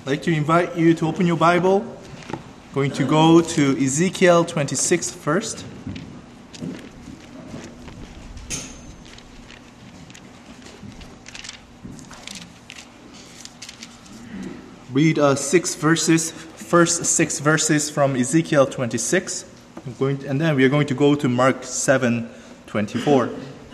I'd like to invite you to open your Bible. Going to go to Ezekiel 26 first. Read first six verses from Ezekiel 26, and then we are going to go to Mark 7:24.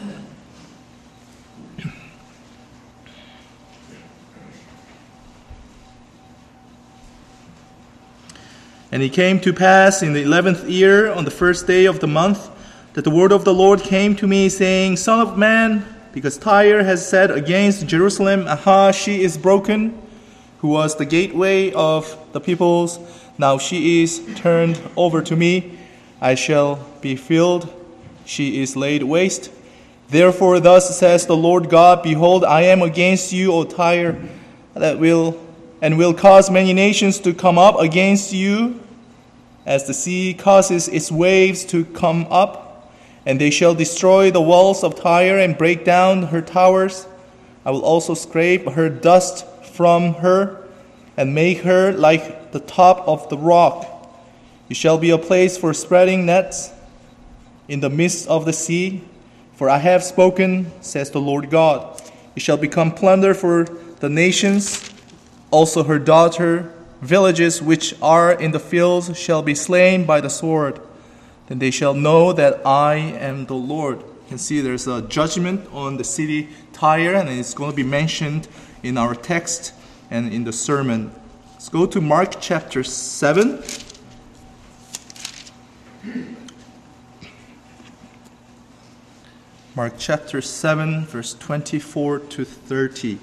And it came to pass in the 11th year, on the first day of the month, that the word of the Lord came to me, saying, Son of man, because Tyre has said against Jerusalem, Aha, she is broken, who was the gateway of the peoples. Now she is turned over to me. I shall be filled. She is laid waste. Therefore thus says the Lord God, Behold, I am against you, O Tyre, will cause many nations to come up against you, as the sea causes its waves to come up, and they shall destroy the walls of Tyre and break down her towers. I will also scrape her dust from her and make her like the top of the rock. It shall be a place for spreading nets in the midst of the sea, for I have spoken, says the Lord God. It shall become plunder for the nations. Also her daughter villages which are in the fields shall be slain by the sword. Then they shall know that I am the Lord. You can see there's a judgment on the city Tyre, and it's going to be mentioned in our text and in the sermon. Let's go to Mark chapter 7. Mark chapter 7, verse 24 to 30.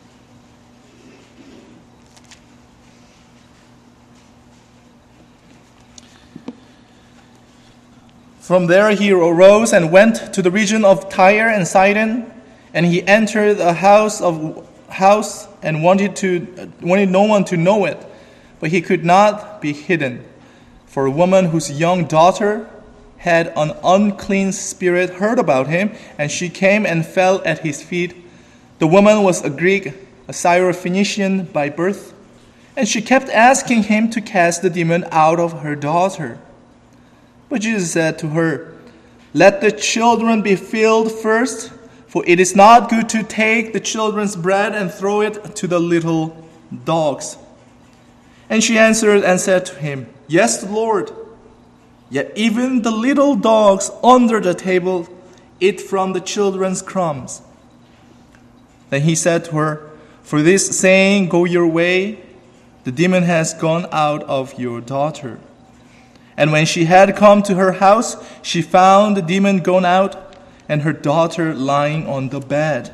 From there he arose and went to the region of Tyre and Sidon, and he entered a house and wanted no one to know it, but he could not be hidden. For a woman whose young daughter had an unclean spirit heard about him, and she came and fell at his feet. The woman was a Greek, a Syrophoenician by birth, and she kept asking him to cast the demon out of her daughter. But Jesus said to her, Let the children be filled first, for it is not good to take the children's bread and throw it to the little dogs. And she answered and said to him, Yes, Lord. Yet even the little dogs under the table eat from the children's crumbs. Then he said to her, For this saying, go your way, the demon has gone out of your daughter. And when she had come to her house, she found the demon gone out and her daughter lying on the bed.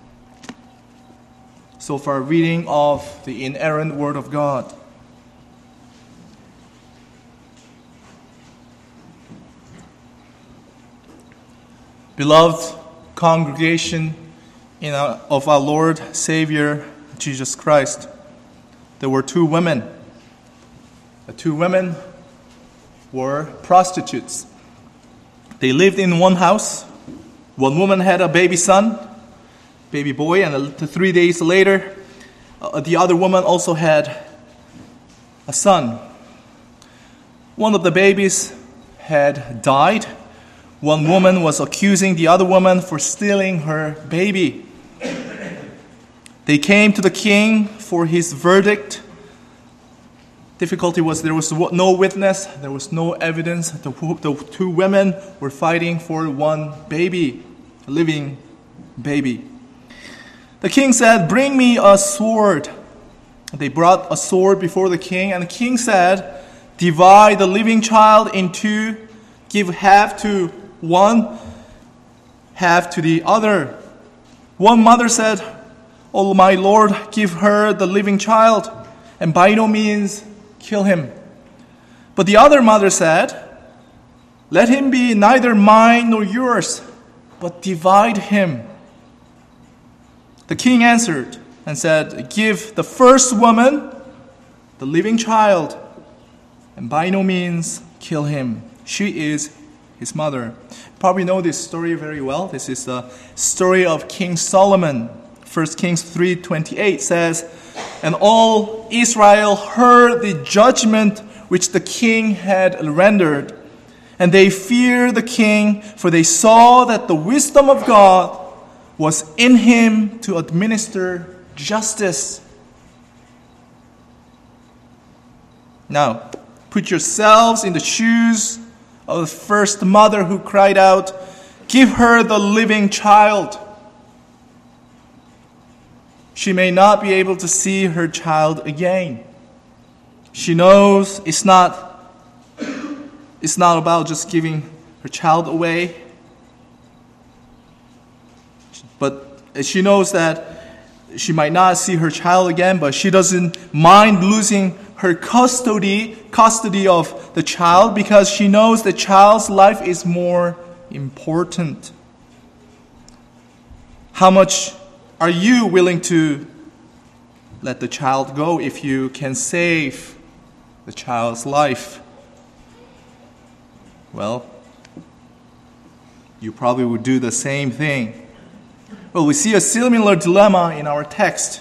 So far, reading of the inerrant Word of God. Beloved congregation of our Lord Savior Jesus Christ, there were two women. The two women were prostitutes. They lived in one house. One woman had a baby boy, and 3 days later, the other woman also had a son. One of the babies had died. One woman was accusing the other woman for stealing her baby. They came to the king for his verdict. Difficulty was there was no witness, there was no evidence. The two women were fighting for one baby, a living baby. The king said, Bring me a sword. They brought a sword before the king, and the king said, Divide the living child in two, give half to one, half to the other. One mother said, Oh, my Lord, give her the living child, and by no means kill him. But the other mother said, Let him be neither mine nor yours, but divide him. The king answered and said, Give the first woman the living child, and by no means kill him. She is his mother. You probably know this story very well. This is the story of King Solomon. 1 Kings 3:28 says, and all Israel heard the judgment which the king had rendered. And they feared the king, for they saw that the wisdom of God was in him to administer justice. Now, put yourselves in the shoes of the first mother who cried out, "Give her the living child." She may not be able to see her child again. She knows it's not about just giving her child away. But she knows that she might not see her child again, but she doesn't mind losing her custody of the child because she knows the child's life is more important. How much are you willing to let the child go if you can save the child's life? Well, you probably would do the same thing. Well, we see a similar dilemma in our text.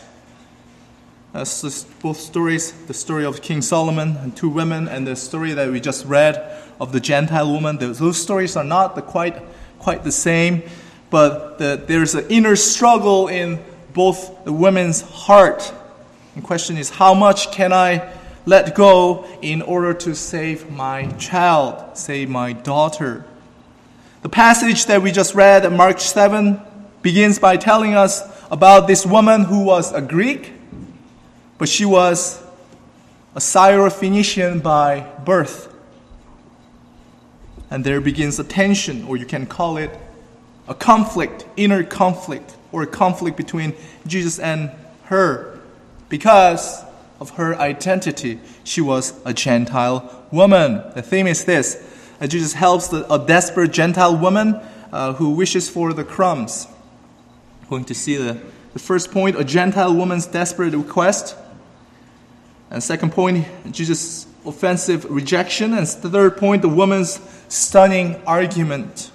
Both stories, the story of King Solomon and two women, and the story that we just read of the Gentile woman, those stories are not quite the same, but there's an inner struggle in both the women's heart. The question is, how much can I let go in order to save my child, save my daughter? The passage that we just read in Mark 7 begins by telling us about this woman who was a Greek, but she was a Syrophoenician by birth. And there begins a tension, or you can call it a conflict, inner conflict, or a conflict between Jesus and her. Because of her identity, she was a Gentile woman. The theme is this: Jesus helps a desperate Gentile woman who wishes for the crumbs. We're going to see the first point, a Gentile woman's desperate request. And second point, Jesus' offensive rejection. And the third point, the woman's stunning argument.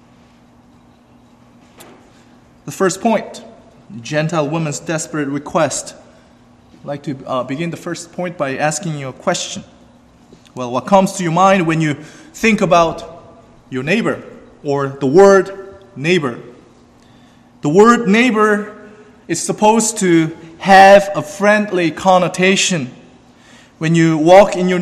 The first point, Gentile woman's desperate request. I'd like to begin the first point by asking you a question. Well, what comes to your mind when you think about your neighbor, or the word neighbor? The word neighbor is supposed to have a friendly connotation. When you walk in your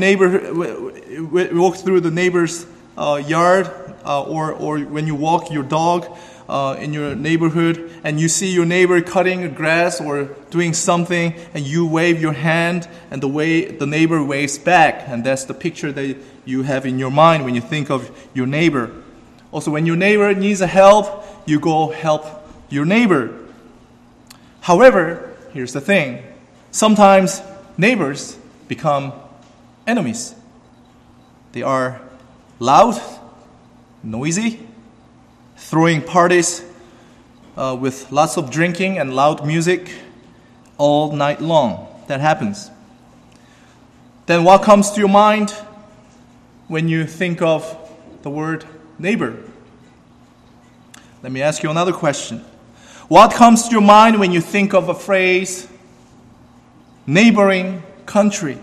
walk through the neighbor's yard, or when you walk your dog in your neighborhood, and you see your neighbor cutting grass or doing something, and you wave your hand, and the neighbor waves back, and that's the picture that you have in your mind when you think of your neighbor. Also, when your neighbor needs help, you go help your neighbor. However, here's the thing: sometimes neighbors become enemies. They are loud, noisy, throwing parties with lots of drinking and loud music all night long. That happens. Then what comes to your mind when you think of the word neighbor? Let me ask you another question. What comes to your mind when you think of a phrase, neighboring country?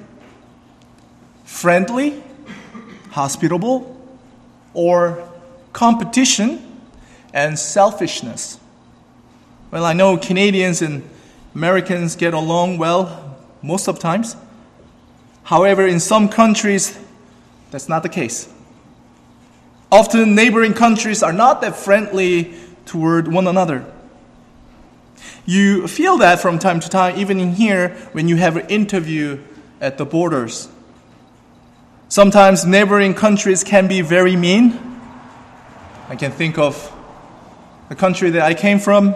Friendly, hospitable, or competition and selfishness? Well, I know Canadians and Americans get along well most of the times. However, in some countries, that's not the case. Often neighboring countries are not that friendly toward one another. You feel that from time to time, even in here, when you have an interview at the borders. Sometimes neighboring countries can be very mean. I can think of the country that I came from,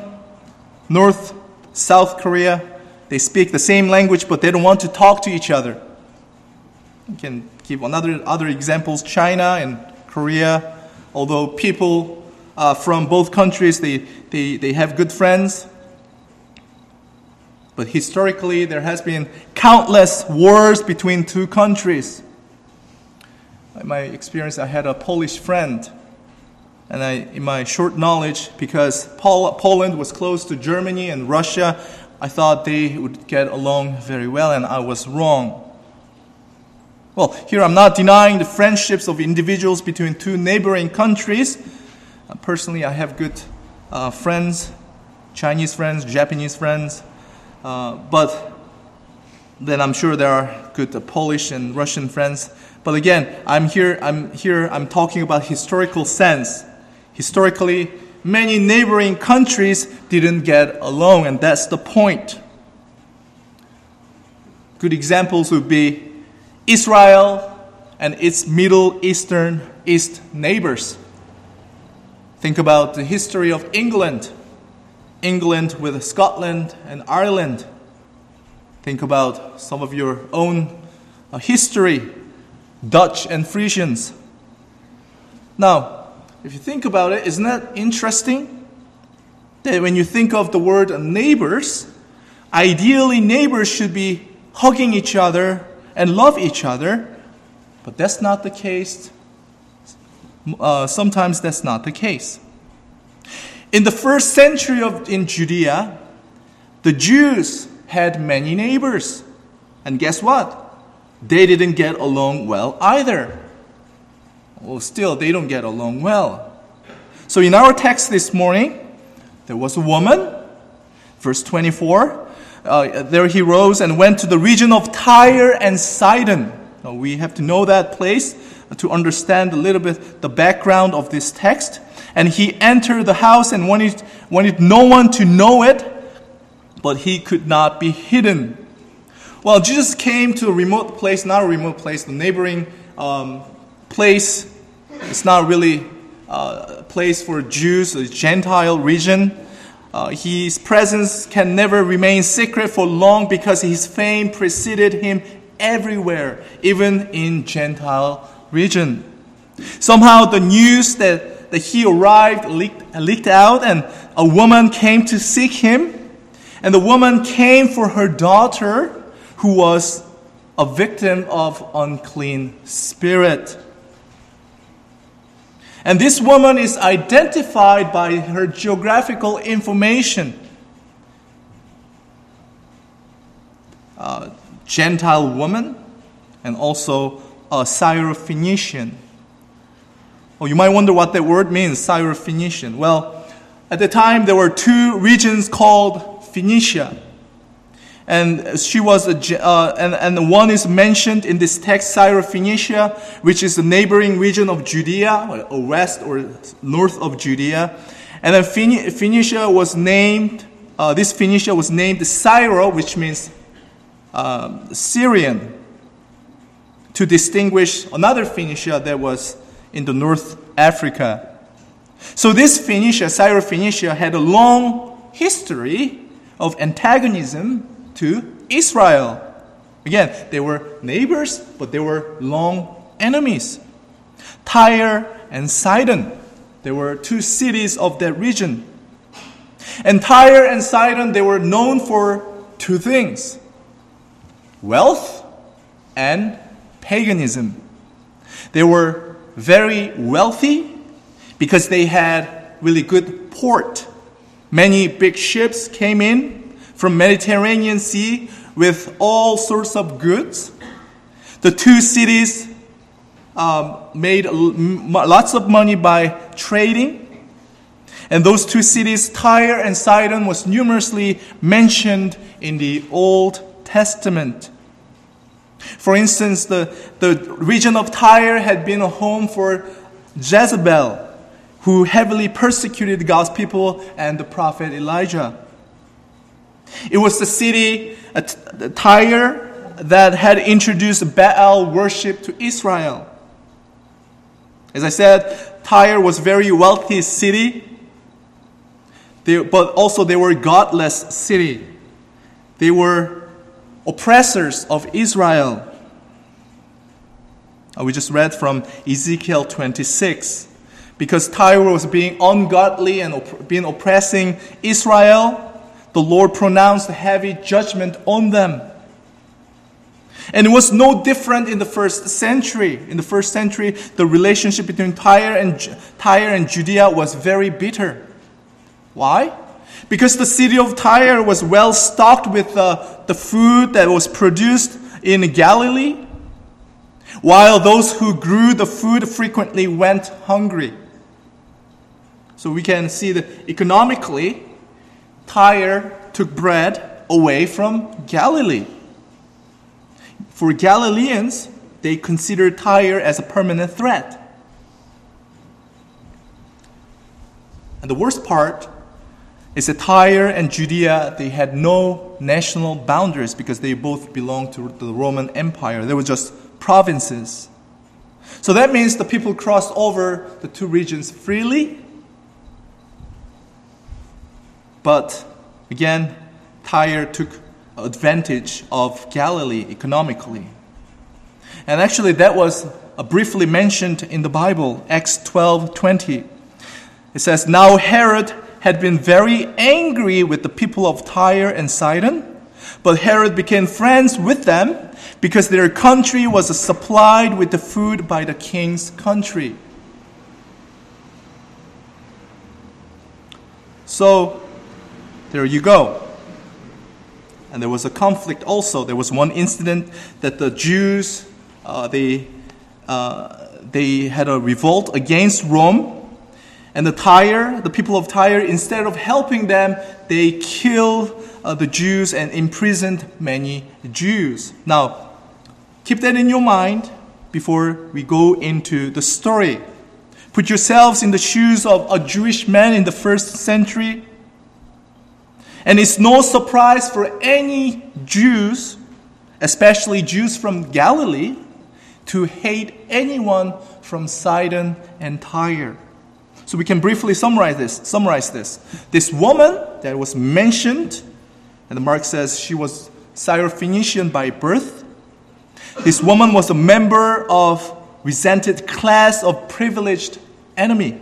South Korea. They speak the same language, but they don't want to talk to each other. I can give other examples, China and Korea. Although people from both countries, they have good friends. But historically, there has been countless wars between two countries. In my experience, I had a Polish friend. And in my short knowledge, because Poland was close to Germany and Russia, I thought they would get along very well, and I was wrong. Well, here I'm not denying the friendships of individuals between two neighboring countries. Personally, I have good friends, Chinese friends, Japanese friends, but then I'm sure there are good Polish and Russian friends. But again, I'm talking about historical sense. Historically, many neighboring countries didn't get along, and that's the point. Good examples would be Israel and its Middle Eastern East neighbors. Think about the history of England with Scotland and Ireland. Think about some of your own history, Dutch and Frisians. Now, if you think about it, isn't that interesting? That when you think of the word neighbors, ideally neighbors should be hugging each other and love each other, but that's not the case. Sometimes that's not the case. In the first century in Judea, the Jews had many neighbors. And guess what? They didn't get along well either. Well, still, they don't get along well. So in our text this morning, there was a woman, verse 24. There he rose and went to the region of Tyre and Sidon. Now, we have to know that place to understand a little bit the background of this text. And he entered the house and wanted no one to know it, but he could not be hidden. Well, Jesus came to a remote place, not a remote place, the neighboring place. It's not really a place for Jews, a Gentile region. His presence can never remain secret for long because his fame preceded him everywhere, even in Gentile region. Somehow the news that he arrived leaked out, and a woman came to seek him. And the woman came for her daughter, who was a victim of unclean spirit. And this woman is identified by her geographical information. Gentile woman, and also a Syrophoenician. Oh, you might wonder what that word means, Syrophoenician. Well, at the time there were two regions called Phoenicia. And she was and one is mentioned in this text, Syrophoenicia, which is the neighboring region of Judea, or west or north of Judea. And then Phoenicia was named. This Phoenicia was named Syro, which means Syrian, to distinguish another Phoenicia that was in the North Africa. So this Phoenicia, Syrophoenicia, had a long history of antagonism to Israel. Again, they were neighbors, but they were long enemies. Tyre and Sidon, there were two cities of that region. And Tyre and Sidon, they were known for two things: wealth and paganism. They were very wealthy because they had really good port. Many big ships came in from Mediterranean Sea with all sorts of goods. The two cities made lots of money by trading. And those two cities, Tyre and Sidon, was numerously mentioned in the Old Testament. For instance, the region of Tyre had been a home for Jezebel, who heavily persecuted God's people and the prophet Elijah. It was the city, Tyre, that had introduced Baal worship to Israel. As I said, Tyre was a very wealthy city, but also they were a godless city. They were oppressors of Israel. We just read from Ezekiel 26. Because Tyre was being ungodly and being oppressing Israel, the Lord pronounced a heavy judgment on them. And it was no different in the first century. In the first century, the relationship between Tyre and Judea was very bitter. Why? Because the city of Tyre was well stocked with the food that was produced in Galilee, while those who grew the food frequently went hungry. So we can see that economically, Tyre took bread away from Galilee. For Galileans, they considered Tyre as a permanent threat. And the worst part is that Tyre and Judea, they had no national boundaries because they both belonged to the Roman Empire. They were just provinces. So that means the people crossed over the two regions freely. But again, Tyre took advantage of Galilee economically. And actually that was briefly mentioned in the Bible, Acts 12:20. It says, "Now Herod had been very angry with the people of Tyre and Sidon, but Herod became friends with them because their country was supplied with the food by the king's country." So, there you go. And there was a conflict also. There was one incident that the Jews, they had a revolt against Rome. And the people of Tyre, instead of helping them, they killed the Jews and imprisoned many Jews. Now, keep that in your mind before we go into the story. Put yourselves in the shoes of a Jewish man in the first century. And it's no surprise for any Jews, especially Jews from Galilee, to hate anyone from Sidon and Tyre. So we can briefly summarize this. This woman that was mentioned, and Mark says she was Syrophoenician by birth. This woman was a member of resented class of privileged enemy.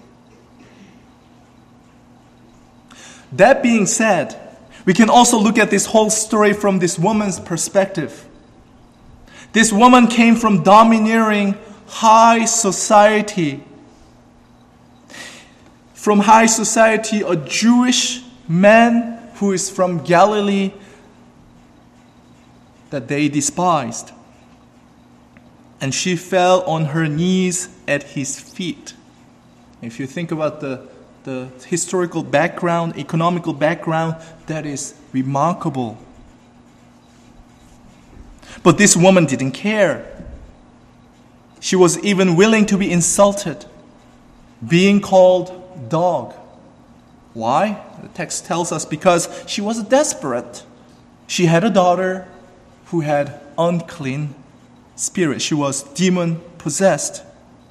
That being said, we can also look at this whole story from this woman's perspective. This woman came from domineering high society. From high society, a Jewish man who is from Galilee that they despised. And she fell on her knees at his feet. If you think about the historical background, economical background, that is remarkable. But this woman didn't care. She was even willing to be insulted, being called dog. Why? The text tells us because she was desperate. She had a daughter who had unclean spirit. She was demon possessed.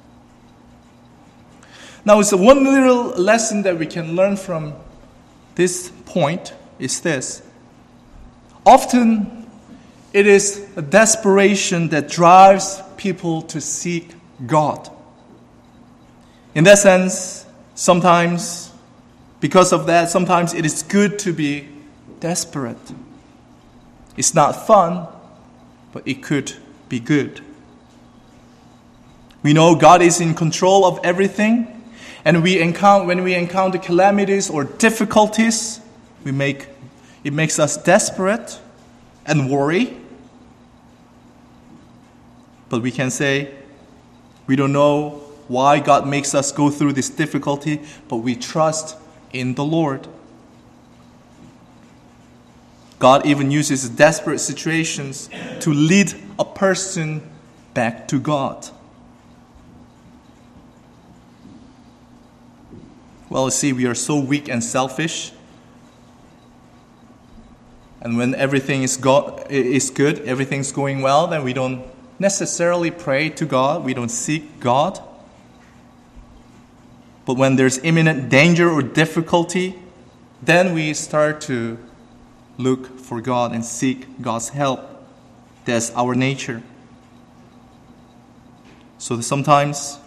Now, it's one little lesson that we can learn from this point is this. Often, it is a desperation that drives people to seek God. In that sense, sometimes, because of that, sometimes it is good to be desperate. It's not fun, but it could be good. We know God is in control of everything. And when we encounter calamities or difficulties, it makes us desperate and worry. But we can say, we don't know why God makes us go through this difficulty, but we trust in the Lord. God even uses desperate situations to lead a person back to God. Well, you see, we are so weak and selfish. And when everything is good, everything's going well, then we don't necessarily pray to God. We don't seek God. But when there's imminent danger or difficulty, then we start to look for God and seek God's help. That's our nature. So sometimes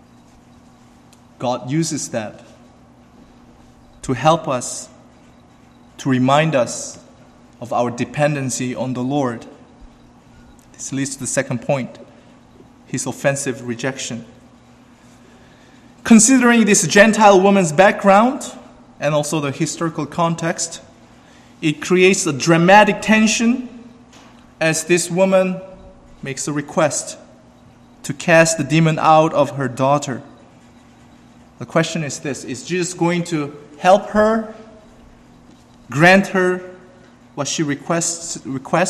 God uses that to help us, to remind us of our dependency on the Lord. This leads to the second point, his offensive rejection. Considering this Gentile woman's background, and also the historical context, it creates a dramatic tension as this woman makes a request to cast the demon out of her daughter. The question is this: is Jesus going to help her, grant her what she requests?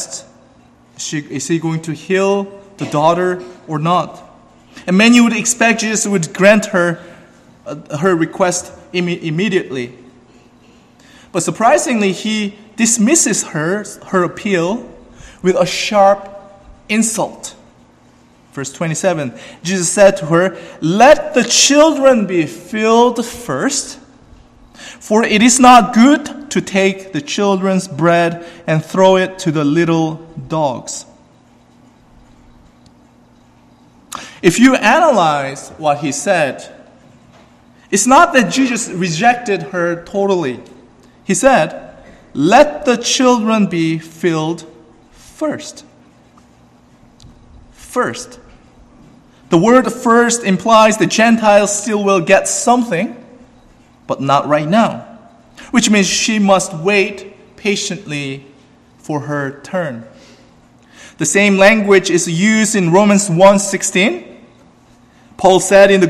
Is he going to heal the daughter or not? And many would expect Jesus would grant her her request immediately. But surprisingly, he dismisses her appeal with a sharp insult. Verse 27, Jesus said to her, "Let the children be filled first, for it is not good to take the children's bread and throw it to the little dogs." If you analyze what he said, it's not that Jesus rejected her totally. He said, "Let the children be filled first." First. The word first implies the Gentiles still will get something, but not right now. Which means she must wait patiently for her turn. The same language is used in Romans 1:16. Paul said the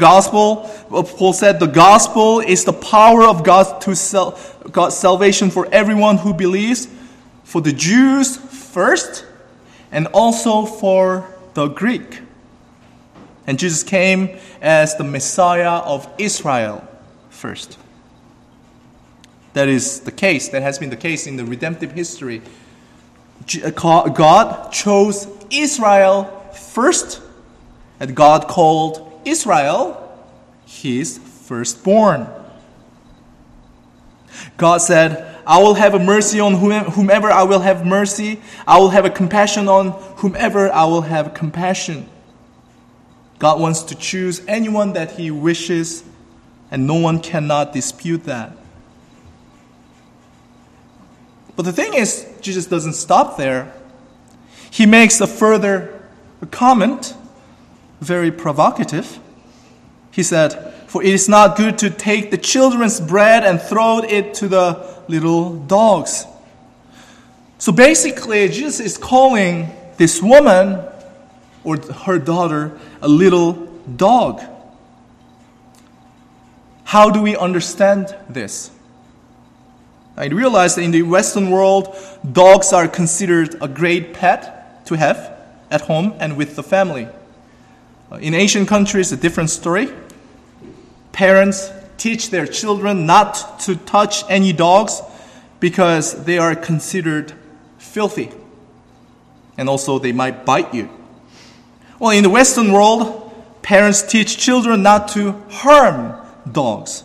gospel is the power of God to God's salvation for everyone who believes, for the Jews first, and also for the Greek. And Jesus came as the Messiah of Israel first. That is the case. That has been the case in the redemptive history. God chose Israel first, and God called Israel his firstborn. God said, "I will have mercy on whomever I will have mercy. I will have a compassion on whomever I will have compassion." God wants to choose anyone that he wishes, and no one cannot dispute that. But the thing is, Jesus doesn't stop there. He makes a further comment, very provocative. He said, "For it is not good to take the children's bread and throw it to the little dogs." So basically, Jesus is calling this woman or her daughter a little dog. How do we understand this? I realize that in the Western world, dogs are considered a great pet to have at home and with the family. In Asian countries, a different story. Parents teach their children not to touch any dogs because they are considered filthy. And also they might bite you. Well, in the Western world, parents teach children not to harm dogs.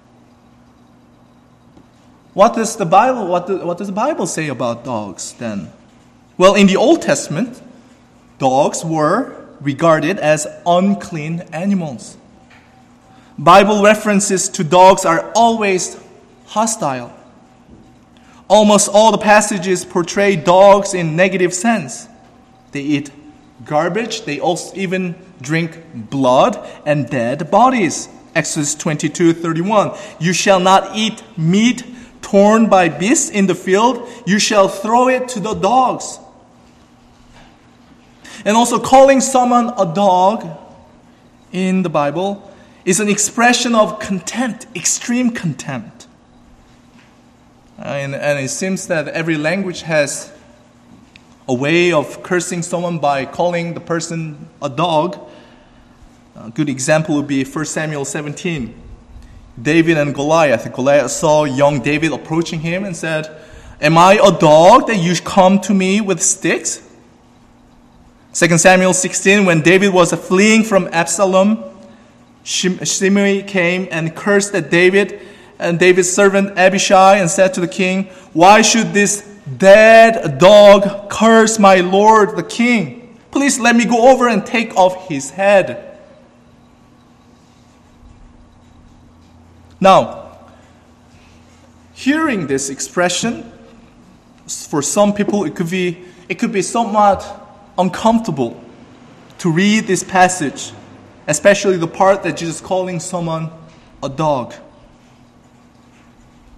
What does the Bible say about dogs then? Well, in the Old Testament, dogs were regarded as unclean animals. Bible references to dogs are always hostile. Almost all the passages portray dogs in negative sense. They eat garbage. They also even drink blood and dead bodies. Exodus 22:31. "You shall not eat meat torn by beasts in the field. You shall throw it to the dogs." And also calling someone a dog in the Bible is an expression of contempt, extreme contempt. And it seems that every language has a way of cursing someone by calling the person a dog. A good example would be 1 Samuel 17. David and Goliath. Goliath saw young David approaching him and said, "Am I a dog that you come to me with sticks?" 2 Samuel 16, when David was fleeing from Absalom, Shimei came and cursed at David and David's servant Abishai and said to the king, "Why should this dead dog curse my lord the king? Please let me go over and take off his head." Now, hearing this expression, for some people it could be somewhat uncomfortable to read this passage, especially the part that Jesus is calling someone a dog.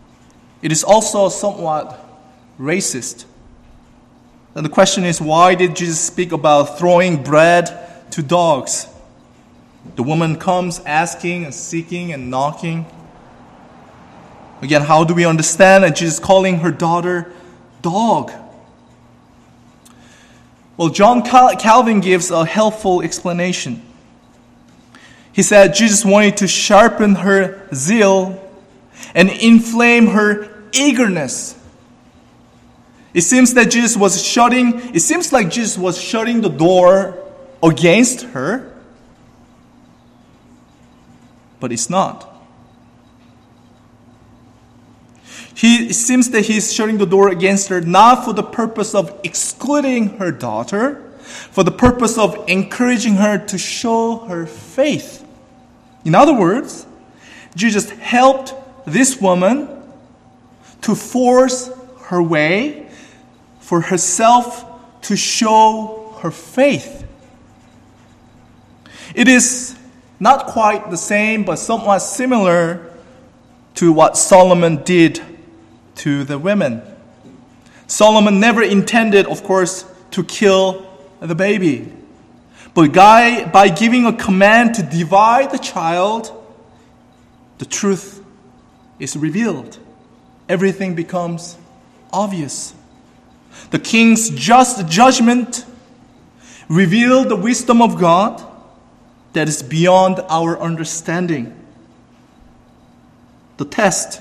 It is also somewhat racist. And the question is, why did Jesus speak about throwing bread to dogs? The woman comes asking and seeking and knocking. Again, how do we understand that Jesus calling her daughter dog? Well, John Calvin gives a helpful explanation. He said Jesus wanted to sharpen her zeal and inflame her eagerness. It seems like Jesus was shutting the door against her, but it's not. It seems that he's shutting the door against her not for the purpose of excluding her daughter, for the purpose of encouraging her to show her faith. In other words, Jesus helped this woman to force her way for herself to show her faith. It is not quite the same, but somewhat similar to what Solomon did to the women. Solomon never intended, of course, to kill the baby. But by giving a command to divide the child, the truth is revealed. Everything becomes obvious. The king's just judgment revealed the wisdom of God that is beyond our understanding. The test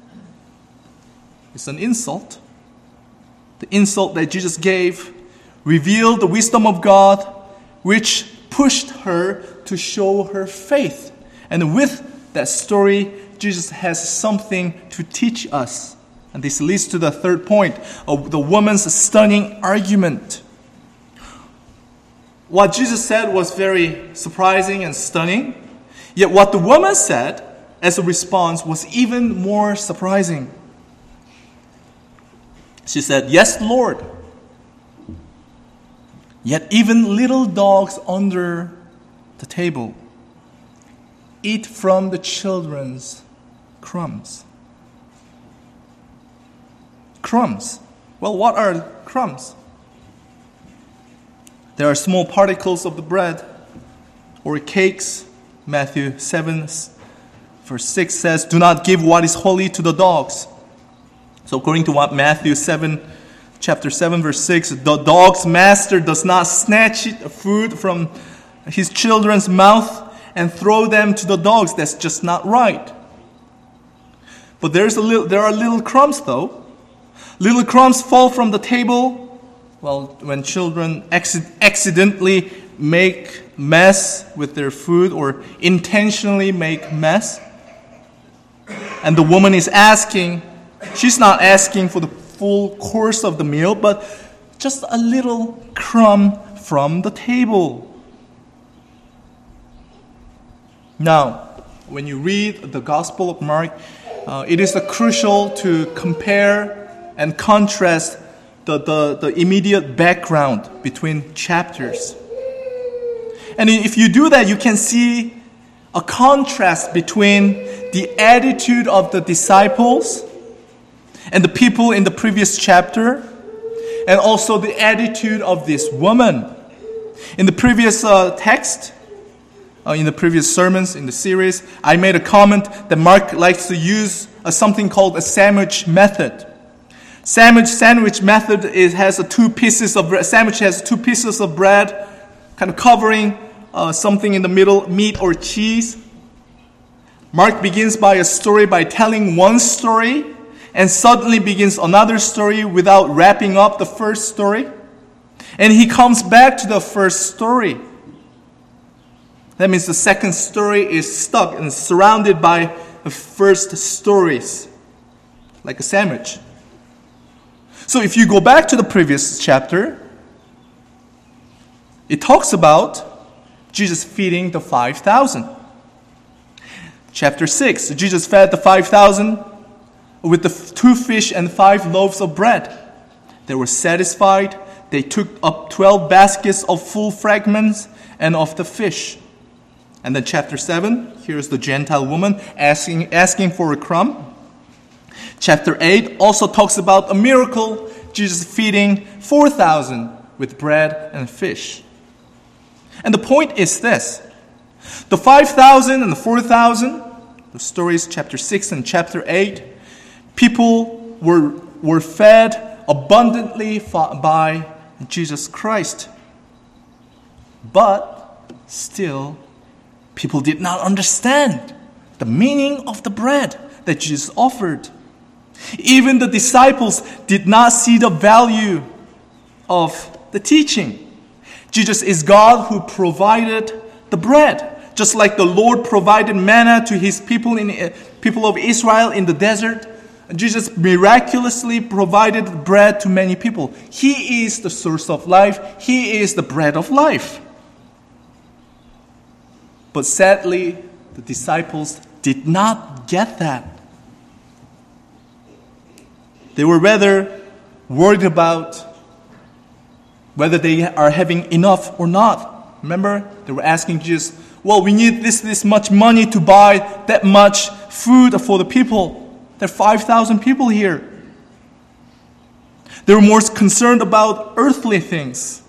is an insult. The insult that Jesus gave revealed the wisdom of God, which pushed her to show her faith. And with that story, Jesus has something to teach us. And this leads to the third point of the woman's stunning argument. What Jesus said was very surprising and stunning. Yet what the woman said as a response was even more surprising. She said, "Yes, Lord. Yet even little dogs under the table eat from the children's crumbs." Crumbs. Well, what are crumbs? There are small particles of the bread or cakes. Matthew 7, verse 6 says, "Do not give what is holy to the dogs." So according to what Matthew 7, chapter 7, verse 6, the dog's master does not snatch food from his children's mouth and throw them to the dogs. That's just not right. But there are little crumbs though. Little crumbs fall from the table, well, when children accidentally make mess with their food or intentionally make mess. And the woman is asking, she's not asking for the full course of the meal, but just a little crumb from the table. Now, when you read the Gospel of Mark, it is crucial to compare and contrast the immediate background between chapters. And if you do that, you can see a contrast between the attitude of the disciples and the people in the previous chapter, and also the attitude of this woman. In the previous text, in the previous sermons in the series, I made a comment that Mark likes to use something called a sandwich method. Sandwich method has two pieces of bread. Sandwich has two pieces of bread, kind of covering something in the middle, meat or cheese. Mark begins by telling one story, and suddenly begins another story without wrapping up the first story. And he comes back to the first story. That means the second story is stuck and surrounded by the first stories, like a sandwich. So if you go back to the previous chapter, it talks about Jesus feeding the 5,000. Chapter 6, Jesus fed the 5,000 with the 2 fish and 5 loaves of bread. They were satisfied. They took up 12 baskets of full fragments and of the fish. And then chapter 7, here's the Gentile woman asking for a crumb. Chapter 8 also talks about a miracle, Jesus feeding 4,000 with bread and fish. And the point is this. The 5,000 and the 4,000, the stories chapter 6 and chapter 8, people were fed abundantly by Jesus Christ. But still, people did not understand the meaning of the bread that Jesus offered. Even the disciples did not see the value of the teaching. Jesus is God who provided the bread. Just like the Lord provided manna to his people of Israel in the desert, Jesus miraculously provided bread to many people. He is the source of life. He is the bread of life. But sadly, the disciples did not get that. They were rather worried about whether they are having enough or not. Remember, they were asking Jesus, well, we need this much money to buy that much food for the people. There are 5,000 people here. They were more concerned about earthly things.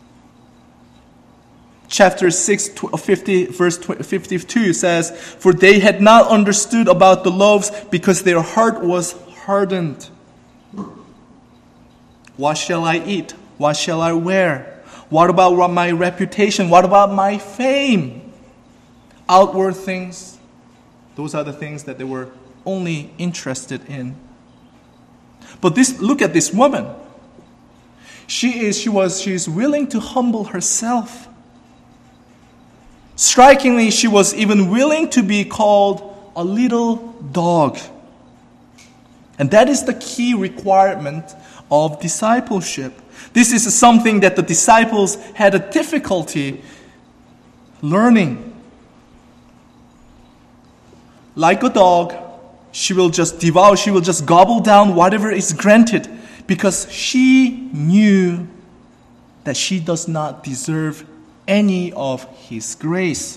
Chapter 6, verse 52 says, "For they had not understood about the loaves because their heart was hardened. What shall I eat? What shall I wear? What about my reputation? What about my fame?" Outward things, those are the things that they were only interested in. But look at this woman. She is willing to humble herself. Strikingly, she was even willing to be called a little dog. And that is the key requirement of discipleship. This is something that the disciples had a difficulty learning. Like a dog, she will just devour, she will just gobble down whatever is granted because she knew that she does not deserve any of His grace.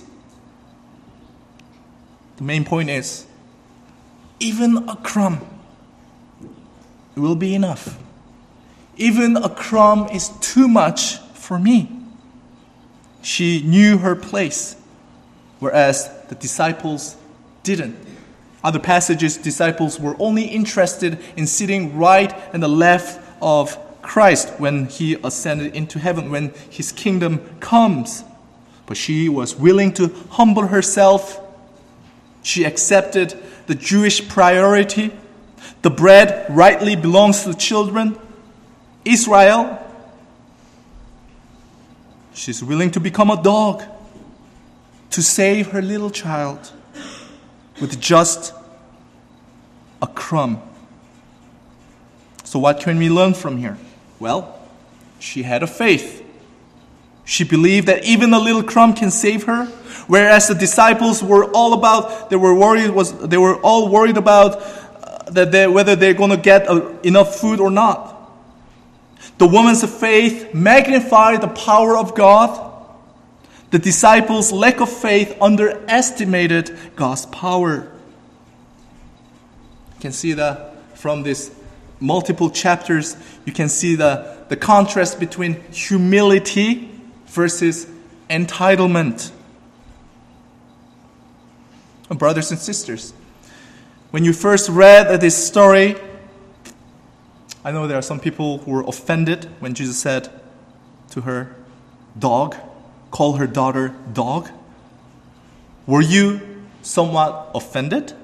The main point is, even a crumb will be enough. Even a crumb is too much for me. She knew her place, whereas the disciples didn't. Other passages, disciples were only interested in sitting right and the left of Christ when He ascended into heaven, when His kingdom comes. But she was willing to humble herself. She accepted the Jewish priority. The bread rightly belongs to the children. Israel. She's willing to become a dog to save her little child with just a crumb. So what can we learn from here? Well, she had a faith. She believed that even a little crumb can save her, whereas the disciples were all worried about whether they're going to get enough food or not. The woman's faith magnified the power of God. The disciples' lack of faith underestimated God's power. You can see that from these multiple chapters, you can see the contrast between humility versus entitlement. Brothers and sisters, when you first read this story, I know there are some people who were offended when Jesus said to her, dog, call her daughter dog. Were you somewhat offended?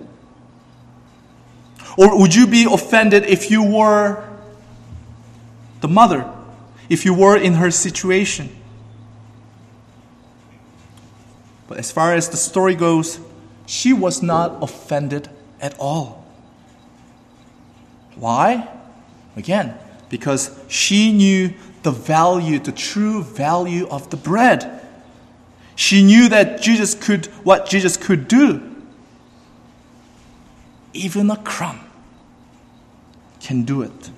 Or would you be offended if you were the mother, if you were in her situation? But as far as the story goes, she was not offended at all. Why? Again, because she knew the true value of the bread. She knew that what Jesus could do. Even a crumb can do it.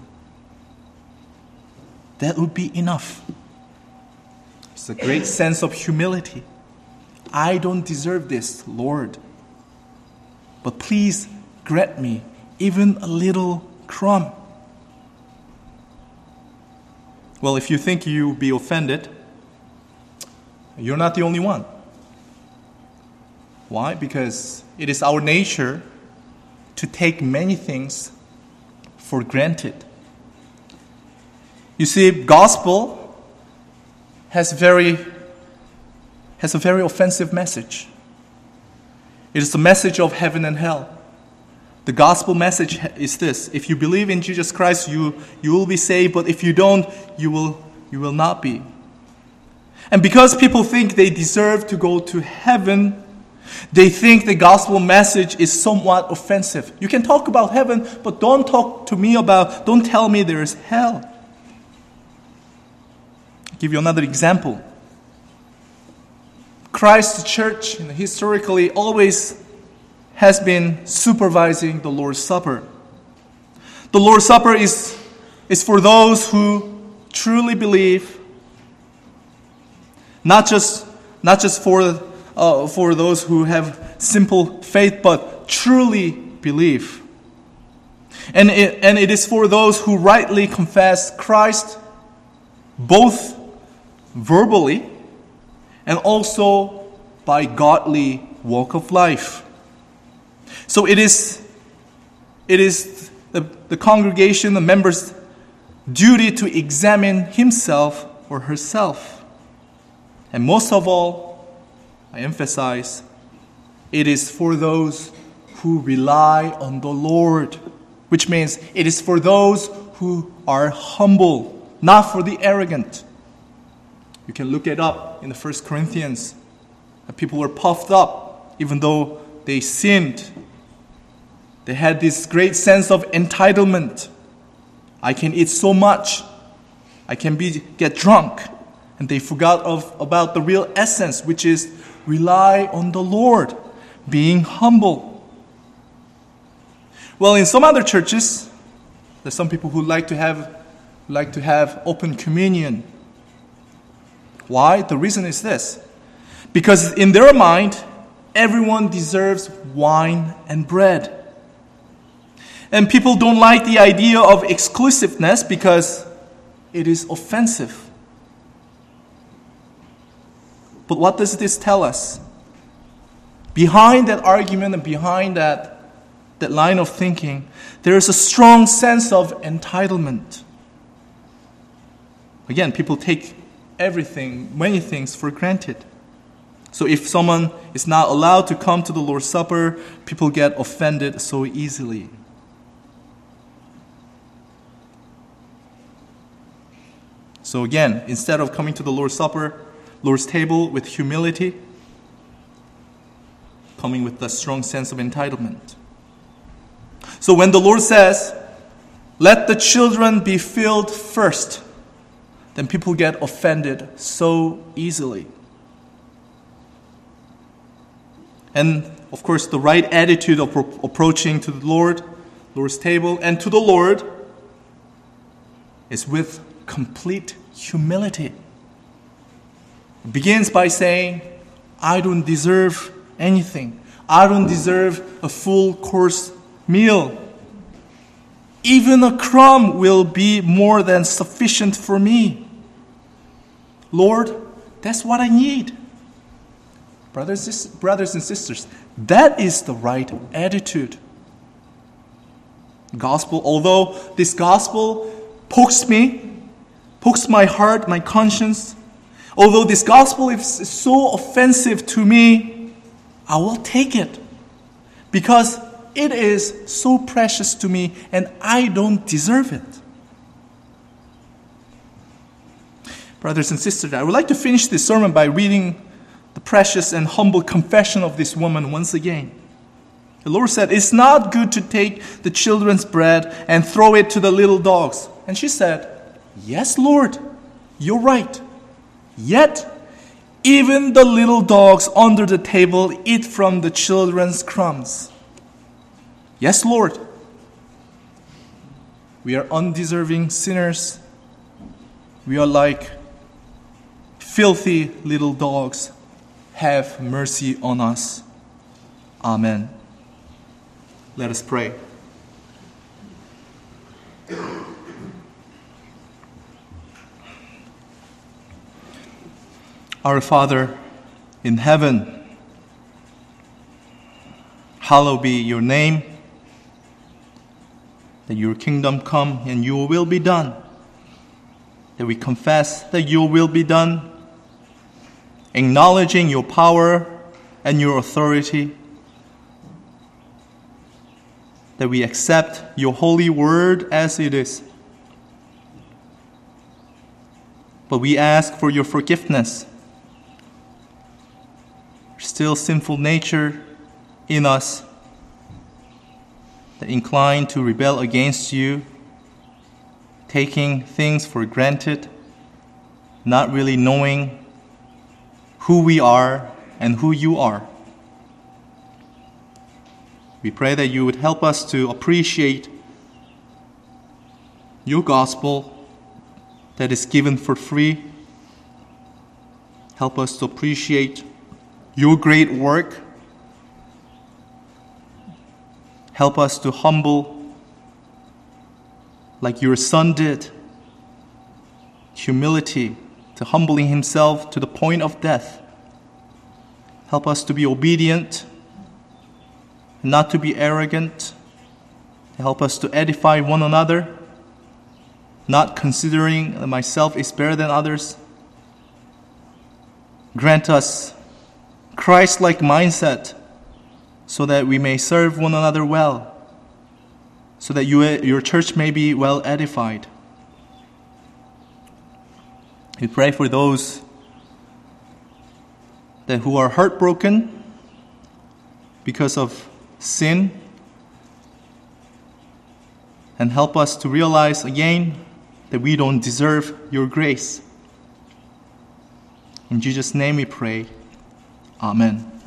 That would be enough. It's a great sense of humility. I don't deserve this, Lord. But please grant me even a little crumb. Well, if you think you'll be offended, you're not the only one. Why? Because it is our nature to take many things for granted. You see, gospel has a very offensive message. It is the message of heaven and hell. The gospel message is this: if you believe in Jesus Christ, you will be saved, but if you don't, you will not be. And because people think they deserve to go to heaven, they think the gospel message is somewhat offensive. You can talk about heaven, but don't tell me there is hell. I'll give you another example. Christ's church historically always has been supervising the Lord's Supper. The Lord's Supper is for those who truly believe, not just for those who have simple faith, but truly believe. And it is for those who rightly confess Christ, both verbally and also by godly walk of life. So it is the congregation, the members' duty to examine himself or herself. And most of all, I emphasize, it is for those who rely on the Lord, which means it is for those who are humble, not for the arrogant. You can look it up in the 1 Corinthians. People were puffed up even though they sinned. They had this great sense of entitlement. I can eat so much. I can get drunk. And they forgot about the real essence, which is rely on the Lord, being humble. Well, in some other churches, there's some people who like to have open communion. Why? The reason is this: because in their mind, everyone deserves wine and bread. And people don't like the idea of exclusiveness because it is offensive. But what does this tell us? Behind that argument and behind that line of thinking, there is a strong sense of entitlement. Again, people take many things for granted. So if someone is not allowed to come to the Lord's Supper, people get offended so easily. So again, instead of coming to the Lord's Supper, Lord's table with humility, coming with a strong sense of entitlement. So when the Lord says, "Let the children be filled first," then people get offended so easily. And of course, the right attitude of approaching to the Lord's table, and to the Lord is with complete humility. It begins by saying, I don't deserve anything. I don't deserve a full course meal. Even a crumb will be more than sufficient for me. Lord, that's what I need. Brothers and sisters, that is the right attitude. Although this gospel pokes my heart, my conscience, although this gospel is so offensive to me, I will take it because it is so precious to me and I don't deserve it. Brothers and sisters, I would like to finish this sermon by reading the precious and humble confession of this woman once again. The Lord said, "It's not good to take the children's bread and throw it to the little dogs." And she said, "Yes, Lord, you're right. Yet, even the little dogs under the table eat from the children's crumbs." Yes, Lord. We are undeserving sinners. We are like filthy little dogs. Have mercy on us. Amen. Let us pray. Our Father in heaven, hallowed be your name, that your kingdom come and your will be done, that we confess that your will be done, acknowledging your power and your authority, that we accept your holy word as it is. But we ask for your forgiveness. Still sinful nature in us that incline to rebel against you, taking things for granted, not really knowing who we are and who you are. We pray that you would help us to appreciate your gospel that is given for free. Help us to appreciate your great work. Help us to humble like your Son did. Humility, to humbling himself to the point of death. Help us to be obedient, not to be arrogant. Help us to edify one another, not considering that myself is better than others. Grant us Christ-like mindset so that we may serve one another well, so that your church may be well edified. We pray for those who are heartbroken because of sin, and help us to realize again that we don't deserve your grace. In Jesus' name we pray. Amen.